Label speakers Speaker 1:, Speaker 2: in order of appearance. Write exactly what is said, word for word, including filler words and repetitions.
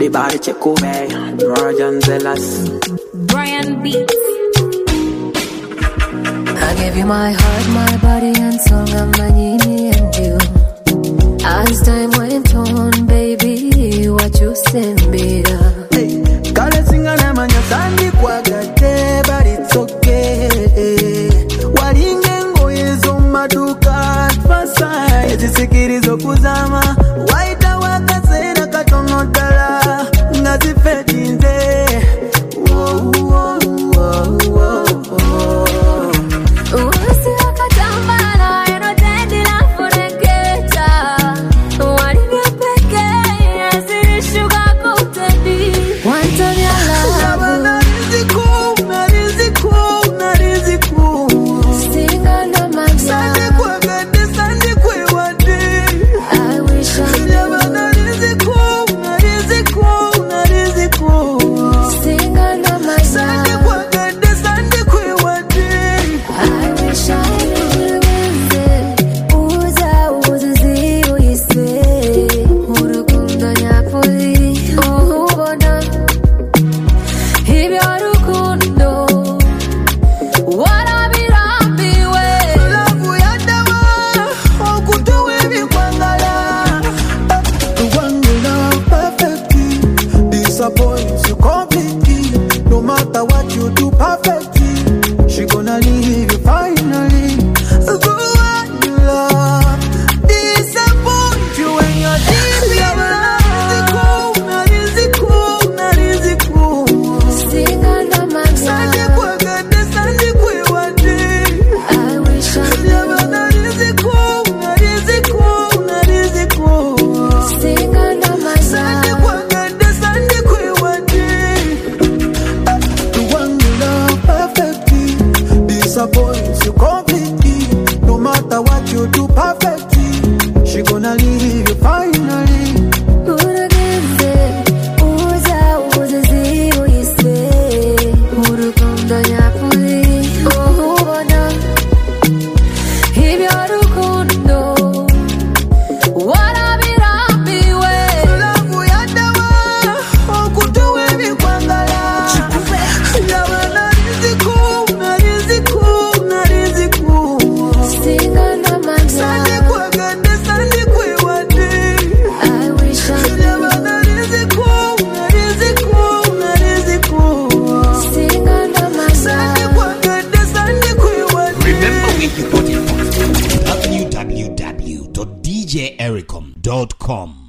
Speaker 1: Everybody check on me. Brian Zealous.
Speaker 2: Brian Beats.
Speaker 3: I gave you my heart, my body and soul, and my nini and you. As time went on, baby, what you send me up.
Speaker 1: Hey, kale singana manya sandi kwa gate, but it's okay. Walinge ngoyezo maduka fasa, ezisikirizo kuzama. Waita wakasena katono dala, ngazifedinze. Whoa, whoa, whoa, whoa, whoa.
Speaker 3: Uwasi wakatambala, eno tendi la fureketa. Walinge peke, asiri shuka kutendi. Wanton ya labu.
Speaker 1: Nariziko, nariziko, nariziko.
Speaker 3: Singa na mama.
Speaker 1: Sandi kwa gade, sandi kwe wade.
Speaker 3: I wish I
Speaker 1: Yaba nariziko, nariziko, nariziko.
Speaker 3: singa na mama.
Speaker 1: Sandi kwa gade, sandi kwe wade.
Speaker 3: I wish I knew uza uza ziyo yise urukundo nyapoli uhubona ibyo rukundo warabirambiwe
Speaker 1: Lavu ya dawa, okutuwe bikwangala. The one you love perfectly disappoints you completely. No matter what you do perfectly, she gonna leave you finally. The one you love disappoints you when you're deep in love. Nariziko, nariziko,
Speaker 3: singa na
Speaker 1: sandi
Speaker 3: mama.
Speaker 1: kwa gade, sandi kwe wade.
Speaker 3: I wish I
Speaker 1: Yaba nariziko, nariziko, nariziko.
Speaker 3: singa na
Speaker 1: Sandi
Speaker 3: mama.
Speaker 1: kwa gade, sandi kwe wade. The one you love perfectly disappoints you completely. No matter what you do perfectly, she gonna leave you finally.
Speaker 3: Urageze uza uza ziyo yise urukundo nyapoli uhubona ibyo rukundo warabirambiwe
Speaker 1: Lavu ya dawa, okutuwe bikwangala. Yaba nariziko, nariziko, nariziko.
Speaker 3: singa na
Speaker 1: Sandi
Speaker 3: mama.
Speaker 1: kwa gade, sandi kwe wade.
Speaker 3: I wish I
Speaker 1: Yaba nariziko, nariziko, nariziko.
Speaker 3: singa na
Speaker 1: Sandi
Speaker 3: mama.
Speaker 1: kwa gade, sandi kwe wade.
Speaker 4: Remember we can put it on w w w dot d j ericom dot com.